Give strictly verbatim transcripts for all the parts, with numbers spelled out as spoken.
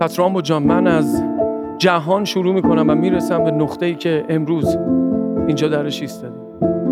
پس رامبو جان، من از جهان شروع میکنم و میرسم به نقطه‌ای که امروز اینجا درش ایستادیم.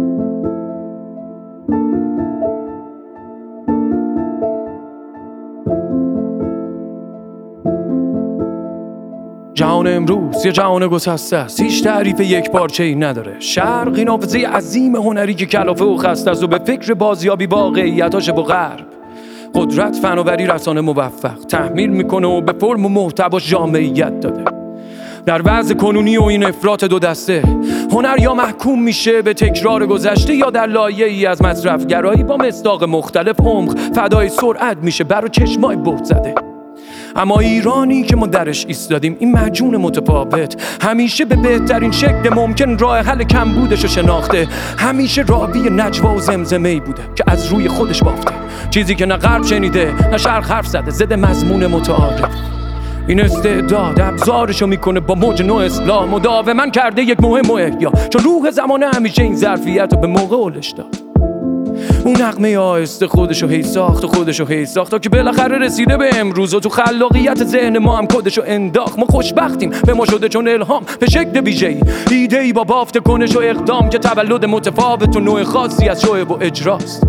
جهان امروز یه جهان گسسته است، هیچ تعریف یک پارچه‌ای نداره. شرق این حافظه عظیم هنری که کلافه و خسته است و به فکر بازیابی واقعیتاش با غرب. قدرت، فناوری، رسانه موفق تحمیل میکنه و به فرم و محتواش جامعیت داده. در وضع کنونی و این افراط دو دسته، هنر یا محکوم میشه به تکرار گذشته یا در لایه‌ای از مصرفگرایی با مصداق مختلف عمق فدای سرعت میشه برا چشمای بهت زده. اما ایرانی که ما درش ایستادیم، این مجون متفاوت همیشه به بهترین شکل ممکن راه حل کمبودش رو شناخته. همیشه راوی نجوا و زمزمه‌ای بوده که از روی خودش بافته، چیزی که نه غرب شنیده نه شرق حرف زده، زده مضمون متعارف. این استعداد ابزارشو میکنه با موج نو اسلام، مداوما کرده یک مهم و احیا، چون روح زمانه همیشه این ظرفیت رو به موقع اولش داد. اون نغمه آهسته خودشو هی ساخت و خودشو هی ساخت تا که بالاخره رسیده به امروز و تو خلاقیت ذهن ما هم کدشو انداخت. ما خوشبختیم به ما شده چون الهام به شکل ویژه‌ای، ایده‌ای با بافت کنش و اقدام که تولد متفاوت و نوع خاصی از شعب و اجراست.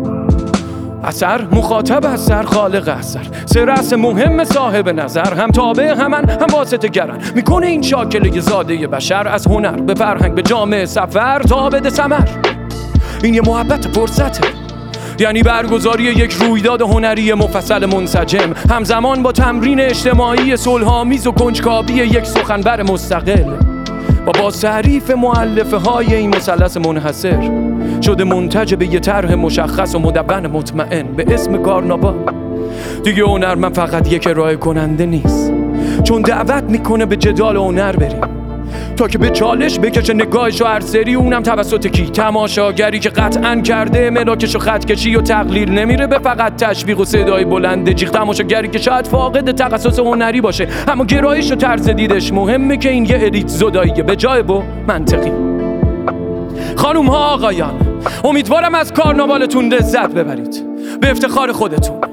اثر مخاطب اثر، خالق اثر، سه رأس مهم صاحب نظر، هم تابع همن هم واسطه گرن. میکنه این شاکله زاده بشر از هنر به فرهنگ به جامعه سفر تا بده ثمر. این یه محبت فرصته، یعنی برگزاری یک رویداد هنری مفصل منسجم، همزمان با تمرین اجتماعی صلح‌آمیز و کنجکاوی یک سخنور مستقل. و با تعریف مؤلفه های این مثلث منحصر شده منتج به یه طرح مشخص و مدون مطمئن به اسم کارناوال. دیگه هنر من فقط یک ارائه کننده نیست، چون دعوت میکنه به جدال هنر بریم تا که به چالش بکشه نگاهشو هر سری، اونم توسط کی؟ تماشاگری که قطعاً کرده ملاکشو خط کشی و تقلیل نمیره به فقط تشویق و صدای بلند جیغ. تماشاگری که شاید فاقد تخصص هنری باشه اما گرایش و طرز دیدش مهمه که این یه الیت زداییه به جای با منطقی. خانوم ها آقایان، امیدوارم از کارناوالتون لذت ببرید، به افتخار خودتون.